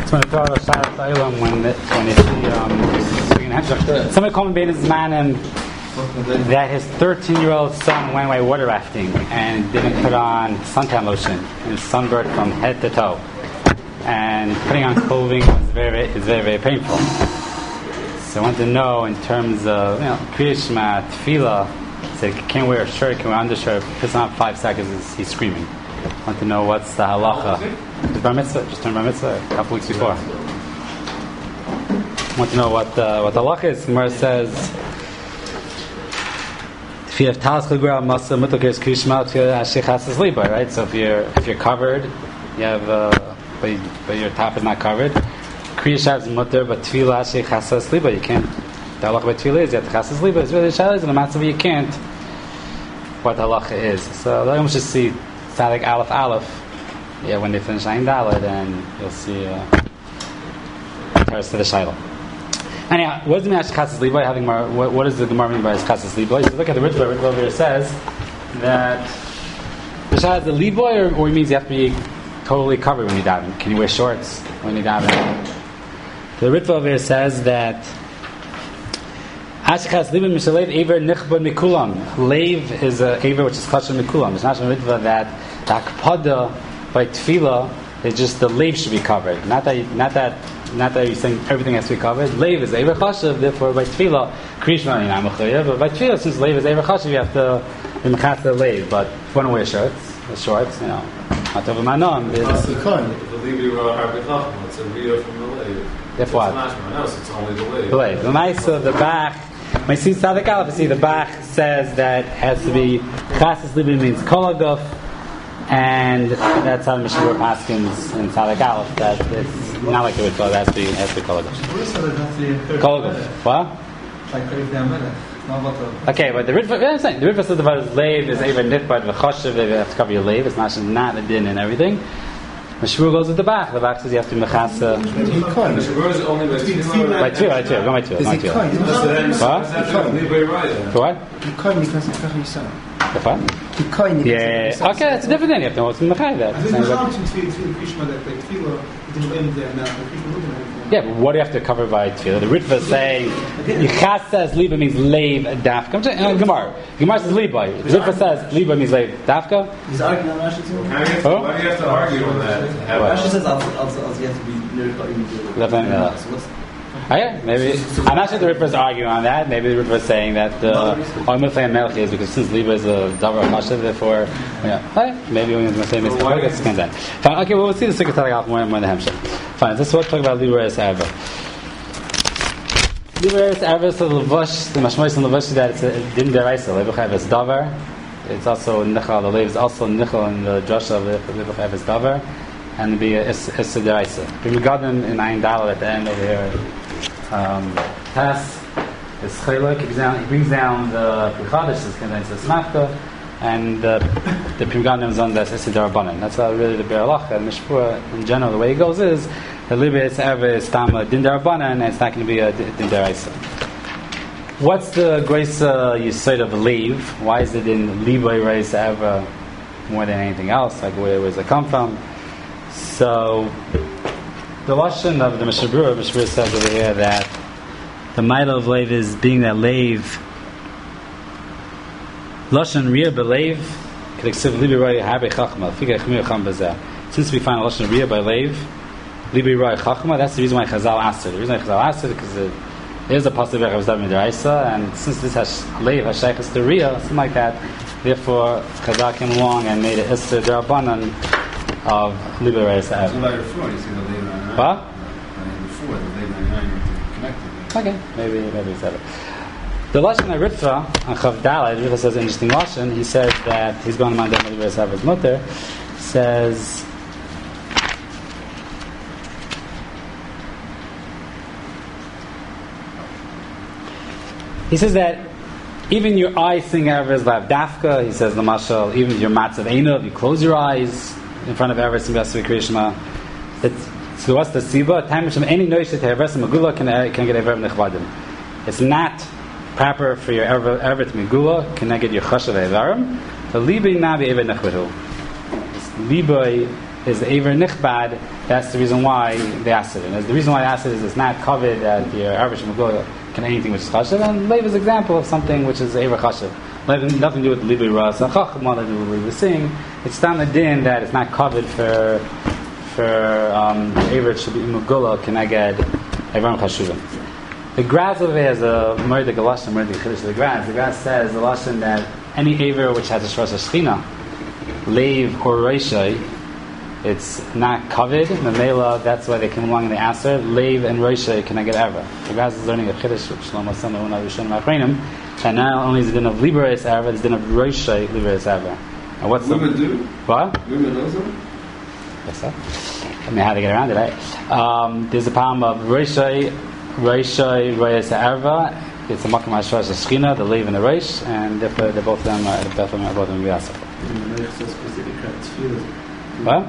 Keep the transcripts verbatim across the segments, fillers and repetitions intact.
It's going to throw out a shot at the Ilam when when you see um, somebody called me being his man and that his thirteen-year-old son went away water rafting and didn't put on suntan lotion and was sunburned from head to toe. And putting on clothing is very, is very, very painful. So I want to know in terms of, you know, Kriya Shema, Tefillah, so can't wear a shirt, can't wear undershirt, puts on five seconds, he's screaming. I want to know what's the halacha. It's bar mitzvah, just turned bar mitzvah a couple weeks before. I want to know what uh, what the halacha is. Gemara says, if you have talis chagura masa mutokes Kriya Shema, hashechas liba, right? So if you're if you're covered, you have. Uh, But, but your top is not covered. Kriya Shema is mutter, but Tefillah Sheikh Chasas Liba, you can't. The halacha by Tefillah is you have to Chasas Liba. It's really shallow, and the matzah you can't. What the halacha is. So let's just see Tzadik Aleph Aleph. Yeah, when they finish Ayin Daled, and you'll see uh, Teres to the Shiloh. Anyhow, what does the mean Chasas Liba? Having more, what, what does the Gemara mean by Chasas Liba? So look at the Ritva. Ritva over here says that the Shiloh is the Liba, or, or it means you have to be totally covered when you daven. Can you wear shorts when you daven? The Ritva over here says that Ashkas Liban Mishalev Aver Nichba Mikulam. Leiv is a Aver which is Kasher Mikulam. It's not a Ritva that the Akpada by Tefillah is just the Leiv should be covered. Not that not that not that you're saying everything has to be covered. Leiv is Aver Chashav, therefore by Tefillah Krishma and Amachayev. But by Tefillah, since Leiv is Aver Chashav, you have to be Mechat the Leiv. But if you want to wear shirts, the shorts, you know. Not over my nom. It's the Levi It's a video from the Levi. If what? It's only the Levi. The Levi. The nice of the back. My see Tzadik Aleph. See the back says that it has to be Chasas Liba means Kolaguf, and that's how the Mishnah Paskins in Tzadik Aleph that it's not like it would go. It has to be it has to be Kolaguf. Kolaguf. What? Okay, but the Ritva, I'm saying the Ritva says about his lave is even nitbad v'choshev. They have to cover your lave. It's not not a din and everything. The Shmuel goes with the back. The back says you have to mechasa. The Shmuel is only by two. By two, by two. Go by two. By two. What? For what? For what? Yeah. Okay, that's a different thing. You have to know what's in the mechai. That. Yeah, but what do you have to cover by tefillah? The Ritva is saying Yichas says Liba means leiv dafka. I'm saying uh, Gemara. Gemara says Liba. The Ritva says Liba means leiv dafka. He's arguing on Rashi too. Oh? Why do you have to argue on that? Rashi says I'll I'll you have to be near. Oh yeah, maybe. I'm not sure the Ritva is arguing on that. Maybe the Ritva is saying that uh, Oimufay Melech is because since Liba is a davar chashav, therefore, yeah. Oh, yeah. Maybe we're going to say it's going to get that. Fine. Okay, well, we'll see the Sukkot Tzadik more and more in the Hemshech. Fine. This is what we're talking about Liba Eretz Arva. Liba Eretz Arva, so the Levush, the Mashmois and Levush, that it's a din deraisa. Liba Chayav is davar. It's also nichal. The Leiv is also nichal in the Joshua of Liba Chayav is davar, and the be a issa deraisa. We got them in Ayin Daled at the end over here. Um, Tess is Chaylik. He brings down, he brings down the Pichadish, this contains the Smachta, and uh, the Pimganim is on the Issa Darabanan. That's how really the Be'alach and Mishpur in general, the way it goes is the Liba is ever is Tama Din Darabanan, and it's not going to be a Din Daraisa. What's the grace uh, you said of leave? Why is it in Liba Reis ever more than anything else? Like where does it come from? So the lashon of the Mishnah Berurah, Mishnah says over here that the ma'ila of leiv is being that leiv lashon riyah beleiv k'leksiv libi raya habe chachma figay chmir cham bezeh. Since we find a lashon riyah by leiv libi raya chachma, that's the reason why Chazal asked it. The reason why Chazal asked it because it is a possibility of Zav Midraisa, and since this has leiv has shaykhs to riyah, something like that, therefore Chazal came along and made it issa derabanan of libi raya sa'av. What? Okay, maybe maybe he said it. The lashon of Ritva on Chav Daled, Ritva says an interesting lashon. He says that he's going to mind that Liba Esav his mutter. Says he says that even your eyes sing Eretz Lav Dafka. He says the mashal, even your matzav einav, you close your eyes in front of Eretz and Yasser Krishma. It's so what's the siba? Time from any noise to Eretz Megula can can get Eretz Nechvadim. It's not proper for your Eretz Megula. Can I get your Chashav Evarim? The Liba Navi Eretz Nechvadu. Liba is the Aver Nichbad, that's the reason why they asked it. And the reason why they asked it is it's not covered that your average Megillah can anything which is Chashiv, and Leiv is an example of something which is Aver Chashiv. Leiv nothing to do with Libri Ras, nothing to do with Libri Sing. It's Stam Adin that it's not covered for for um, Aver Megillah can I get Avram Chashuvim. The Graz over here has a Murder Galashon, Murder Chiddush of the Graz. The Graz says the Lashon that any Aver which has a Shrosh Shechina, Leiv or Reishai, it's not covered. Memela, that's why they came along and they asked her, Leiv and Reishai, can I get Erva? The Graz is learning a Chiddush of Shlomo Sama Una Rishon Machreinim, and not only is it din of Liberis Erva, it's din of Reishai Liberis Erva. And what's Women the... do? What? Women also? Yes, sir. I mean, how to get around it, right? Um, there's a problem of Reishai, Reishai, Reis Erva. It's a Makam HaShrosh Shechina, the Leiv and the Reish, and therefore they're both of them, uh, both of them are both of them Vyasa. What?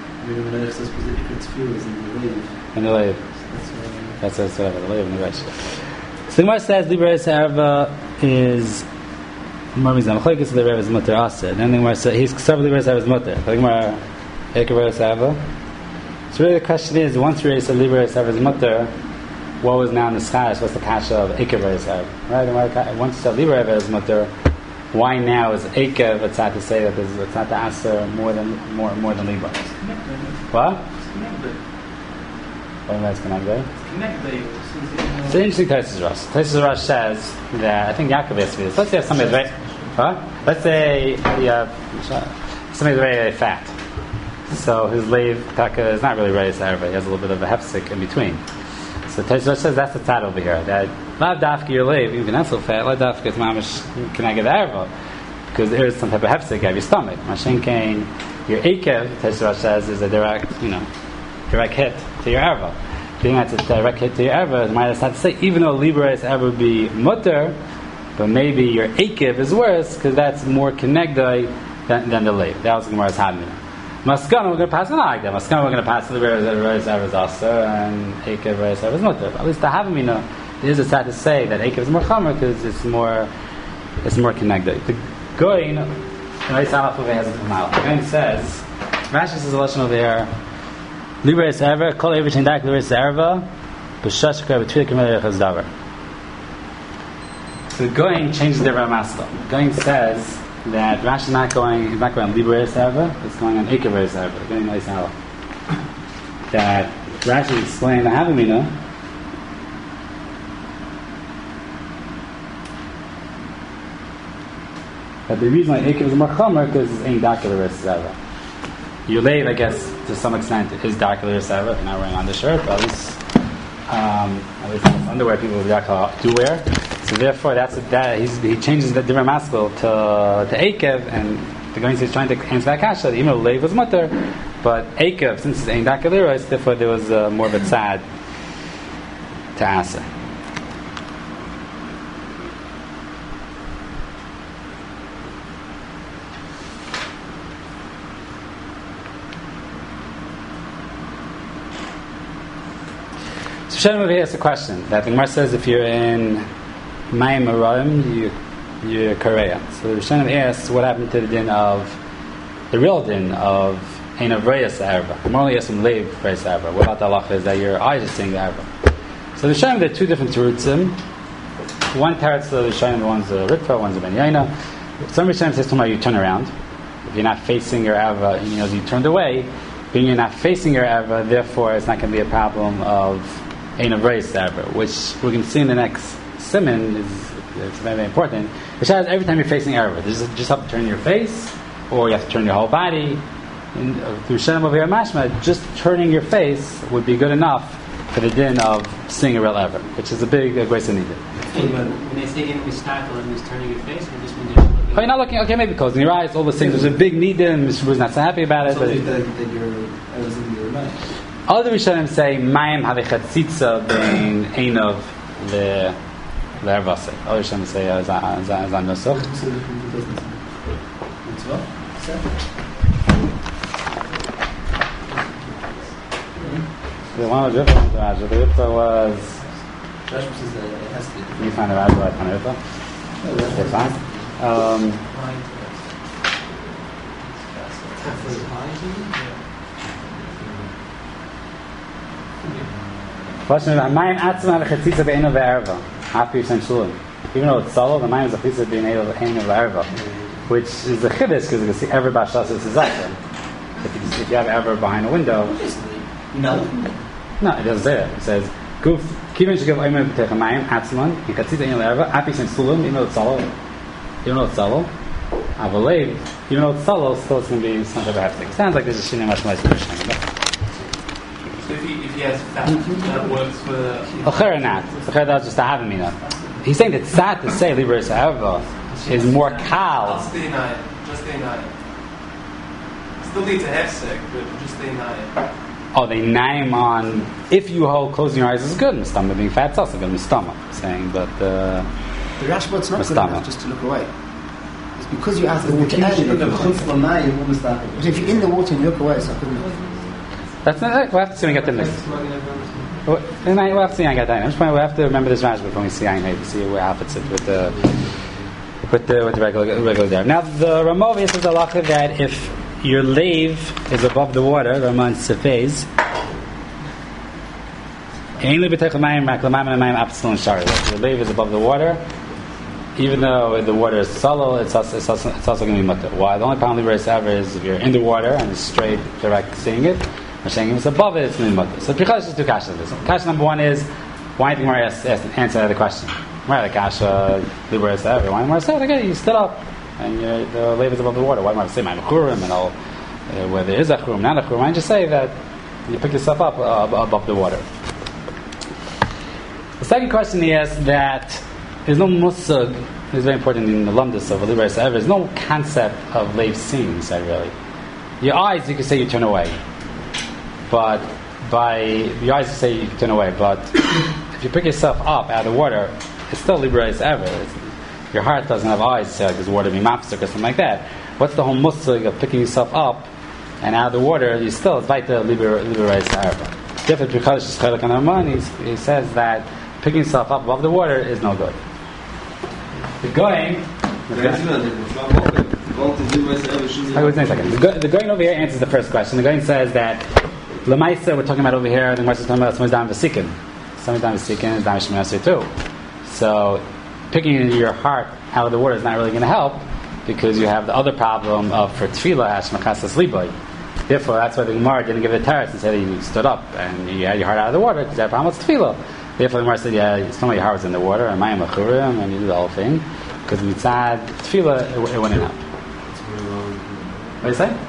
And the Leiv. That's whatever, the Leiv and the Reish. So the Gemara says, Libra Reis Erva is Marmiz Amachlikis, the Rebbe is Mutter Asa. Then the Gemara says, he's Ksav Libra Reis Erva is Mutter. The Gemara, Eka Reis Erva. So really the question is, once we say Libra Reis Erva is Mutter, what was now in the Chash? What's the kasha of Ekev Reis Erva? Right? Once you said Libra Reis is Mutter, why now is Ekev? It's not to say that there's, it's not to answer more than more more than Libra. What? What do you mean it's connected? It's an interesting Taisus Rosh. Taisus Rosh says that I think Yaakov asked me this. Let's say if somebody's very, huh? Let's say yeah, somebody's very, very fat. So his Leiv Taka is not really Reis Erva. He has a little bit of a hefsek in between. So Taisus says that's the tzad over here. That Lav Dafka your Leiv, even that's so fat. Lav Dafka is mamish. Can I get Erva? Because there is some type of hefsek of your stomach. Mashen Kain, your Ekev. Taisus says is a direct, you know, direct hit to your Erva. Being that's a direct hit to your Erva, might not to say even though Libra Reis Erva would be mutter, but maybe your Ekev is worse because that's more connected than, than the Leiv. That was the Gemara's hadmin. Maskana, we're going to pass it like that. Maskana, we're going to pass the Reis Erva is Aser and Ekev Reis Erva is mutter. At least the Havamina, there is a sad to say that Ekev is more chomer because it's more, it's more connected. The Goyin, Reis Alaf over has a Mal. The Goyin says, Rashi says a lesson over here. Libra Reis Erva, Kol Eivah Shein Dak Libra Reis Erva, B'Shash K'Rei B'Tfilah K'Mei Rechaz Davar. So the Goyin changes the Ramaskal. The Goyin says that Rashi is not going, he's not going on Libra Reis Erva, it's going on Ekev Reis Erva. The Goyin Reis Alaf. That Rashi explained the Havamina. That the reason why Ekev is more chomer because it's ain't Dak Libra Reis Erva. Your Leiv, I guess, to some extent, is dark Libra Reis Erva. If you're not wearing undershirt, but at least, um, at least underwear people with dark do wear. So therefore, that's a, that he's, he changes the different maskul to to Ekev, and the going is trying to answer that kasha. Even though Leiv was mutter, but Ekev, since it's ain't dark Libra Reis, therefore there was uh, more of a tzad to answer. Shem over here asks a question that the Gemara says if you're in Mayim Aroim, you you're Korea. So the Shem asks what happened to the din of the real din of Ein of Reis Erva. The Morally has some Leiv Reis Erva. What about the halacha is that your eyes are seeing the Erva. So the Shem, there are two different terutzim. One teretz of the Shem, one's a Ritva, one's a Ben Yaina. Some Rishonim says tomorrow you turn around. If you're not facing your Erva, you know you turned away. Being you're not facing your Erva, therefore it's not going to be a problem of Ein of Reis Erva, which we're going to see in the next siman is it's very, very important. Which has every time you're facing Erva, you just, just have to turn your face, or you have to turn your whole body. And, uh, through Shem over here, Mashma, just turning your face would be good enough for the din of seeing a real Erva, which is a big uh, grace needed. When they say in mistakel, it means turning your face, or just when you're looking? Oh, you're not looking. Okay, maybe closing your eyes. All those things. There's a big need. Mister was not so happy about it. So But that, that you're, I was in your mind. other Rishonim say Mayim havechatzitza bein einov le le'ervase. Other Rishonim say zan nosach. The one was different. The Rifta was. Rashi says that it has to be. Can you find the Rifta? I find the Rifta. Okay, fine. Um, Question is, Mayim atzma v'chetzitza be'eno ve'erva. Happy Yisrael Shalom. Even though it's solo, the Mayim is a chetzitza be'eno ve'erva, which is the chiddush because you can see every bashas is zaken. If you if you have ever behind a window, No. no, it doesn't say that. It says Guf Kiven Shagav Omer B'Tech Mayim Atzman Yikatzit Ein Le'Erva Happy Yisrael Shalom. Even though it's solo, even though it's solo, Avalev, even though it's solo, still it's going to be some type of heftik. Sounds like there's a shinei mashmalei solution. So if he, if he has fat, that works for the... Acher not. Acher that's just a havamina. He's saying that sad to say Libra Erva is more kal. Just stay nine. Just stay nine. Still needs a hefsek, but just stay nine. Oh, they name on. If you hold closing your eyes is good. Mistama being fat is also good. Mistama saying, but uh, The Rashbad's not good Mustama. enough just to look away. It's because you ask the The water early. connection look of away. Chutz L'Mayim, who was that? But if you're in the water and you look away, it's not good enough. that's not. We'll have to see when we get to the next. We'll we'll have to see when I get that. I'm just pointing, we'll have to remember this Rashi before we see Ayin to see where happens it with the with the with the regular regular there. Now the Ramovi says halacha that if your lave is above the water, Raman Sefez. Your lave is above the water. Even though the water is solo, it's also, it's also, it's also going to be mutter. Why? The only problem with ever is if you're in the water and it's straight, direct seeing it. Or saying if it's above it, it's going to be mutter. So Pichas is two kashas. Kasha number one is why did Gemara ask, ask, answer the question? Why the kasha libra ever? Why Gemara said okay, you stood up and you're, the lave is above the water. Why Gemara say my churim and all uh, where there is a churim, not a churim? Why don't you say that you pick yourself up uh, above the water? The second question is that there's no musug. It's very important in the lumdus of Libra ever. There's no concept of lave seeing. You say really, your eyes you can say you turn away, but by your eyes you say you turn away. But if you pick yourself up out of the water, it's still Libra ever. It's, your heart doesn't have eyes to say like there's water be mapsuk or something like that. What's the whole musug of picking yourself up and out of the water? You still it's Vaita Libra Libra ever. Different because it's chelik on Arman. He says that picking yourself up above the water is no good. The going. I was a second. The, go, the going over here answers the first question. The going says that Lamaisa we're talking about over here. The Gemara is talking about somebody's down v'sikin. Somebody's down v'sikin is down v'shminasir too. So picking your heart out of the water is not really going to help because you have the other problem of for tefillah hashmachasas libay. Therefore, that's why the Gemara didn't give it a teretz and said that you stood up and you had your heart out of the water because you had a problem with tefillah. Therefore, the Gemara said, yeah, some of your heart was in the water, and mayim achurim, and you do the whole thing. Because mitzad tefillah, it, it wouldn't help. What do you say?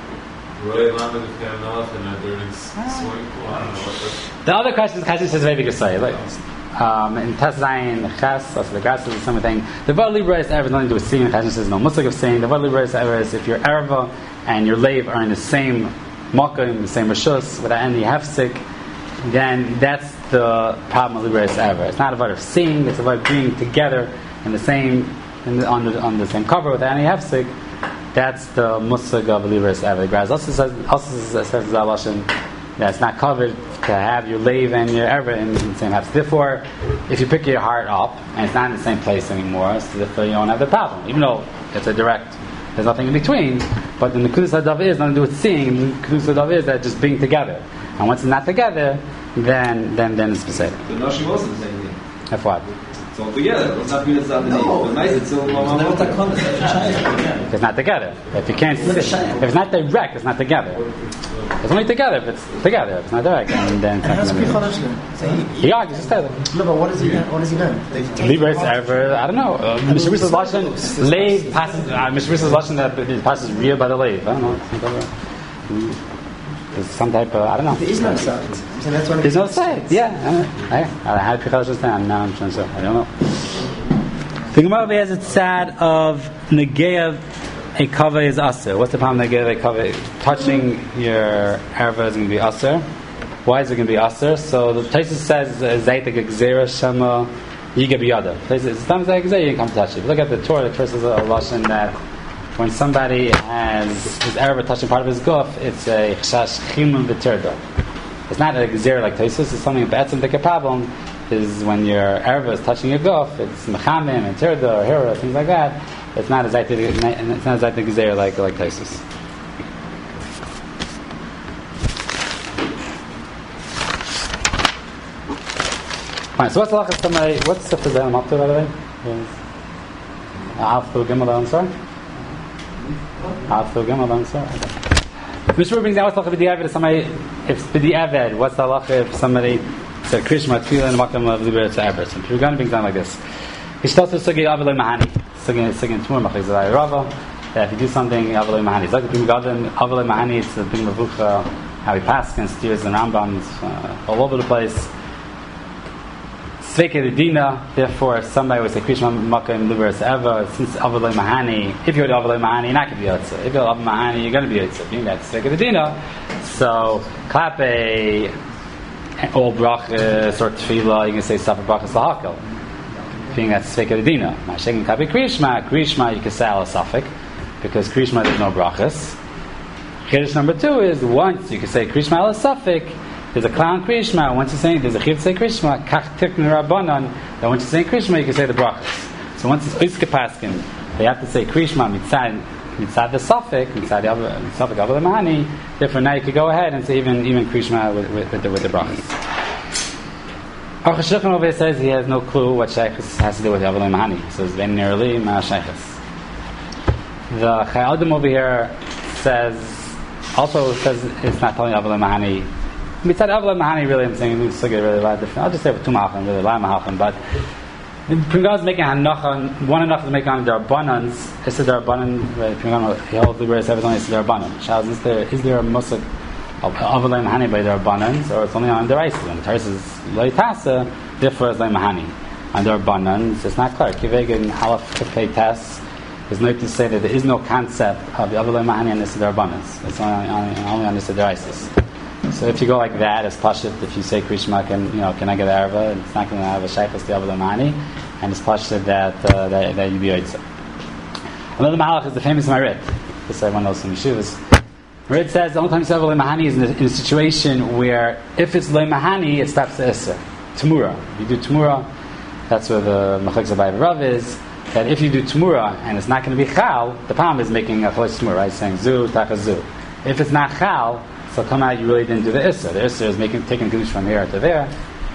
The other question is, Kashi says, very good say. Look, um, in Teszayin, Ches, also the grass is the same thing. The word libra is ever nothing to do with seeing. Kashi says, no musik of seeing. The word libra is ever is if your erva and your lave are in the same makkah, in the same rishus, without any hefsik, then that's the problem of Libra ever. It's not about of seeing; it's about being together in the same, in the, on the on the same cover with any hefsik. That's the musig of Libra ever. The Graz also says also says Zalashin that it's not covered to have your lave and your ever in, in the same hefsik. Therefore, if you pick your heart up and it's not in the same place anymore, so therefore you don't have the problem, even though it's a direct. There's nothing in between, but the Kudus Hadav is nothing to do with seeing. The Kudus Hadav is that just being together. And once it's not together, then then then it's beseder. The Nashim also the same thing. F what? It's all together. It's not being the name. But nice, it's all It's not together. If you can't see, if it's not direct, it's not together. It's only together if it's together. If it's not direct, and then it's And not how's together. Pichodesh learn? So he, Yeah, just tell them. no, but what does he learn? What does he learn? They take Libra him off. ever, I don't know. Mishrisa's Lashon, lave passes, Mishrisa's Lashon that passes rear by the lave. I don't know. There's some type of, I don't know. There is no side. So that's one There's no side. Yeah. I don't know. I had Pichodesh just now, now I'm trying to say. I don't know. The Gemara has it sad of Negev a cover is aser. What's the problem Negev a cover? Touching your erva is going to be aser. Why is it going to be aser? So the Taisus says Zaytek Gzera Shema Yiga Biyada. It's time Zaytek Gzera, you can come to touch it. If you look at the Torah, the Torah says a lashon that when somebody has his erva touching part of his guf, it's a chashash chimun v'tirda. It's not a gzera like Taisus. It's something that's a problem. Is when your erva is touching your guf, it's mechamim and tirda or hira, things like that. It's not a zaytik. It's not a zaytik gzera like like Taisus. Fine. So what's the halacha of somebody? What's the Sifra Zayim up to, by the way? Alf Thul Gimel Ansar. Alf Thul Gimel Ansar. Mishmur brings down what's the halacha b'di'avad if somebody, if b'di'avad, what's the halacha if somebody said Krishma Tefillah in the Makam of Libera Tza'aber? So Pirgan brings down like this. Hishtos Sugi Avalei Mahani. Sugi Sugi Tmur Machik Zalai Rava. That if you do something Avalei Mahani, it's like the Pirgan Avalei Mahani. It's the Big Mavucha. How he passed and steers and Rambams uh, all over the place. Sveike the Dina, therefore, if somebody would say Krishma Makam Libera Tza'aber, since Avalei Mahani, if you're Avalei Mahani, you're not going to be Yotze. If you're Avalei Mahani, you're going to be Yotze. Being that Sveike the Dina, so Klape. All brachas or tefillah, you can say suffer brachas lahakel. Being that sveika l'dina. Ma'ashekin kabi krishma, krishma you can say ala suffik, because krishma there's no brachas. Chiddush number two is once you can say krishma ala suffik, there's a clown krishma. Once you're saying there's a chiv to say krishma, kach tikn rabbanon. That once you're saying krishma, you can say the brachas. So once it's oiske paskin, they have to say krishma mitzad mitzad the suffik, mitzad the suffik avalei mahani. Therefore, now you could go ahead and say even even krishma with, with, with the with the brachas. Aruch HaShulchan over here says he has no clue what shaykhus has to do with avalei mahani. He says very nearly ma shaykhus. The Chai Adam over here says also says it's not telling avalei mahani. Mitzad avalei mahani really I'm saying it's really a lot different. I'll just say with two malachim, really la malachim, but. Pingal is making hanacha, one hanacha is making on the Darbanans. Is the Darbanan, Pingal, he holds the Beres Evetz only, it's the Darbanan. Shaz, is there, is there a musik of Avalei Mahani by Darbanans, or it's only on the Reis? And the Taris is Loitasa, therefore it's Lei Mahani. On Darbanans, it's not clear. Kiveg and Halaf Kefei Tes is not to say that there is no concept of the Avalei Mahani on the Darbanans. It's only on, only on the Reis. So if you go like that, it's pashut. If you say Krishma can, you know, can I get arva? It's not going to have a shaykhus to avalei mahani, and it's pashut that uh, that, that you be yotzei. Another mahalach is the famous Marit. This everyone knows from yeshivas. Marit says the only time you say avalei mahani is in a, in a situation where if it's lei mahani, it stops the iser. Tamura, you do tamura. That's where the machlek zabai rav is. That if you do tamura and it's not going to be chal, the palm is making a chosh tamura, right? Saying zu tacha zu. If it's not chal, so come out, you really didn't do the Issa. The Issa is making, taking Kiddush from here to there.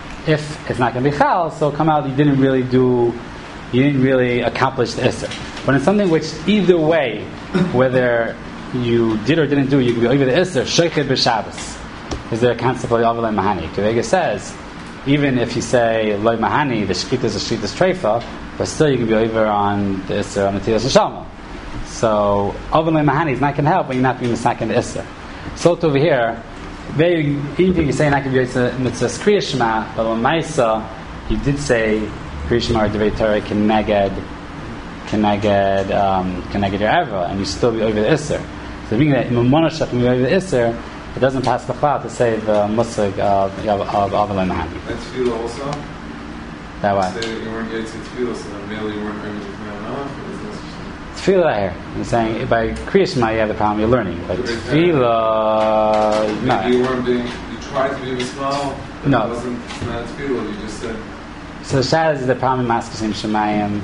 If it's not going to be Chal, so come out, you didn't really do, you didn't really accomplish the Issa. But in something which, either way, whether you did or didn't do, you can be over the Issa, Shechet b'Shabbos. Is there a concept of Avalei Mahani? Kivega says, even if you say Loi Mahani, the Shkita is a Shkita Treifa, but still you can be over on the Issa, on the Tilas Neshama. So, Avalei Mahani is not going to help when you're not being the second Issa. So over here, very even you say not going to be mitzvah kriya shema, but on Maisa you did say kriya shema or devei Torah can neged, can neged, um, can neged your eva, and you still be over the iser. So being that imamonashach can be over the iser, it doesn't pass the cloud to say the musig of of of avalei mahani. That's tefillah also. That way. Say you weren't getting to tefillah, so then male you weren't going to tefillah. Tefillah here. I'm saying by Kriya Shema you have the problem you're learning. But Tefillah, no. You weren't being, you tried to be small, but no. It wasn't not Tefillah, you just said. So the Shad is the problem in Maskasim Shemayim.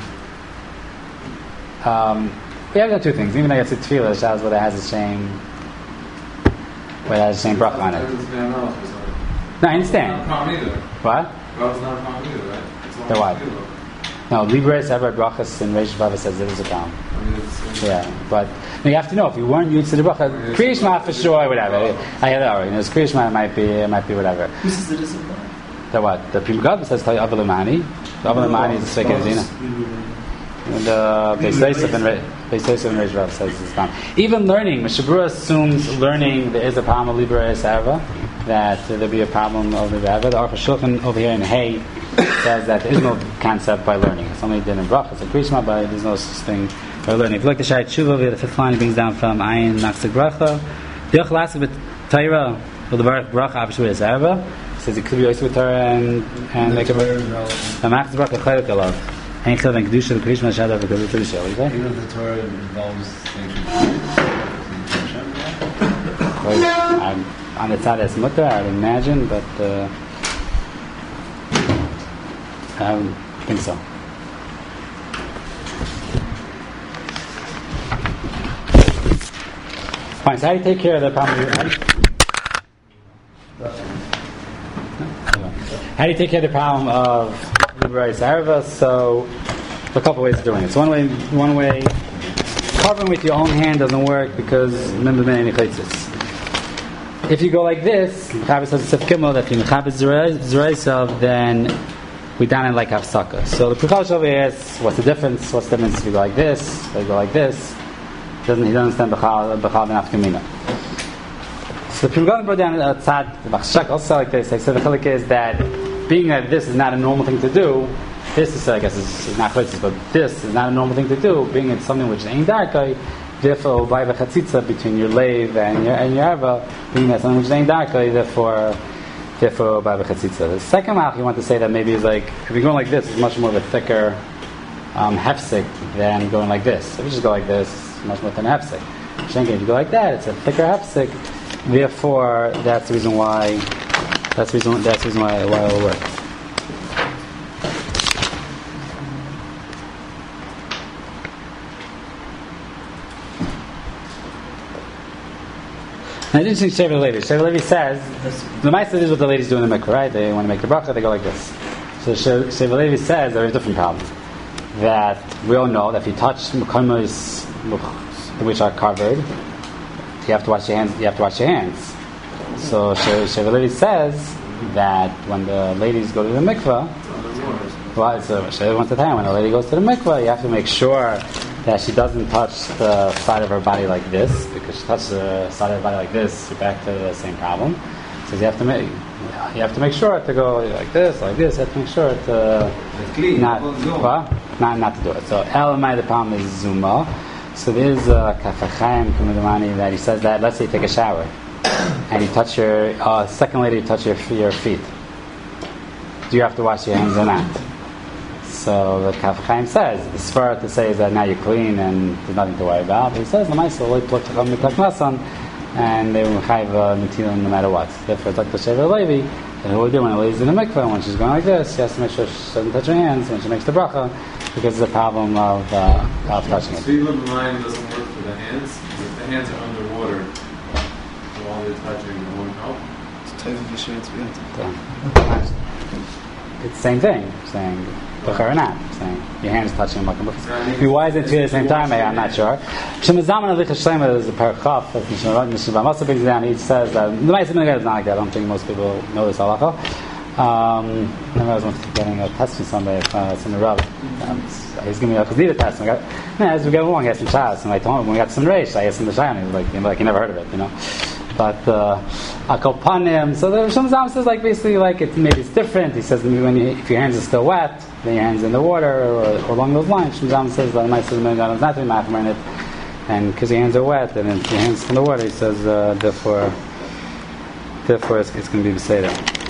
Um, we have done two things. Even though it's a Tefillah, the Shad is whether it has a shame, whether it has a shame bracha on it. No, I understand. It's not a problem either. What? God's not a problem either, right? It's The what? Tefillah. No, Libres ever brachas and Reish Bava says it is a problem. Yeah, but no, you have to know if you weren't used to the bracha, Kriya Shema for sure, whatever. I had that already. You know, Kriya Shema might be, it might be whatever. This is the discipline. The what? The Pri Megadim says tell you Avalei Mahani. The Avalei Mahani is the Sveikei Zina. And the Beis Yosef and Beis Yosef and Reish Bava says it's problem. Even learning, Mishabura assumes learning there is a problem of Libres Ava, that uh, there'll be a problem of Libres Ava. The Aruch HaShulchan over here in Hay says that there is no concept by learning. It's only did in bracha. It's a krishma, but there's no such thing by learning. If you look at Shai Tshuva, the fifth line brings down from Ayin Naksik Bracha. Diach Lasik with Torah, with the Bracha Abishu Yisarva. Says it could be also with Torah and and make a bracha. The Naksik Bracha Chayok Alav. Ain't Chayok and Kedusha the Krishma Shadav the Kedusha. What do you say? Even if the Torah involves I'm on the tzad as mutter, I would imagine, but. Uh, I don't think so. Fine, so how do you take care of the problem? How do you take care of the problem of Liberace Arava? So, a couple ways of doing it. So one way, one way, covering with your own hand doesn't work because remember many chaitzis. If you go like this, Chavez says it's Gimel, that if you Chavez Zeraisav, then we down it like Hafsaka. So the Pruchash over here is, what's the difference? What's the difference if you go like this, if you go like this? He doesn't, he doesn't understand Bechal and Afkamina. So the Pruchash brought down outside, the Bachshak also like this. They said the Chalik is that being that this is not a normal thing to do, this is, I guess, is not Chaitzis, but this is not a normal thing to do, being it's something which is Ein Darkai, therefore, by the Chatzitza between your Leiv and your, and your Arva, being that something which is Ein Darkai, therefore, therefore, by the Chatzitza. The second half you want to say that maybe is like, if you're going like this, it's much more of a thicker um, hefsek than going like this. If you just go like this, it's much more than a hefsek. Shenkin, if you go like that, it's a thicker hefsek, therefore, that's the reason why, that's the reason, that's the reason why, why it will work. Now, it's interesting, Shever Levi. Shever Levi says, the Maisa is what the ladies do in the mikveh, right? They want to make the bracha, they go like this. So Shever Levi says there is a different problem. That we all know that if you touch mekomos which are covered, you have to wash your hands. You have to wash your hands. So Shever Levi says that when the ladies go to the mikveh, well, so Shever wants to tell you, when a lady goes to the mikveh, you have to make sure that she doesn't touch the side of her body like this, because she touches the side of her body like this, you're back to the same problem. So you have to make you have to make sure to go like this, like this. You have to make sure to not well, not not to do it. So Elamai, the problem is Zuma. So there's a Kafachayim Kumudamani that he says that let's say you take a shower and you touch your uh, second later you touch your your feet. Do you have to wash your hands or not? So the Kaf Chaim says, the Sfar to say is that now you're clean and there's nothing to worry about. But he says, and they will have a Netilah no matter what. Therefore, Doctor Shever Levi, and what we do when a lady's in the mikveh, when she's going like this, she has to make sure she doesn't touch her hands when she makes the bracha, because it's a problem of, uh, of touching it. Speed of the mind doesn't work for the hands. If the hands are underwater while they're touching, it won't help. It's time of your shirts. It's the same thing, saying Bechar or not, saying your hand is touching Makom Bechar. Why is it two at the same time? I'm not sure. Shemazaman of Licha Shlema is a paragraph that Mishnah also brings down. He says that the Ma'aseh Minhag is not like that. I don't think most people know this halacha. Um, I remember I was once getting a test from somebody, uh, it's in the Rav. Um, he was giving me a Chazida test. And I got, no, as we get along, he asked him Shas, and I told him when we got some Reish, I asked him the Shai, and he was like, you know, like he never heard of it, you know. But Akal Panim, so the Rishon Zam says like basically like it maybe it's different. He says when you, if your hands are still wet, then your hands in the water or, or along those lines. Rishon Zam says that my sister is not to be machmer in it, and because your hands are wet and your hands in the water, he says uh, therefore, therefore it's, it's going to be beseder.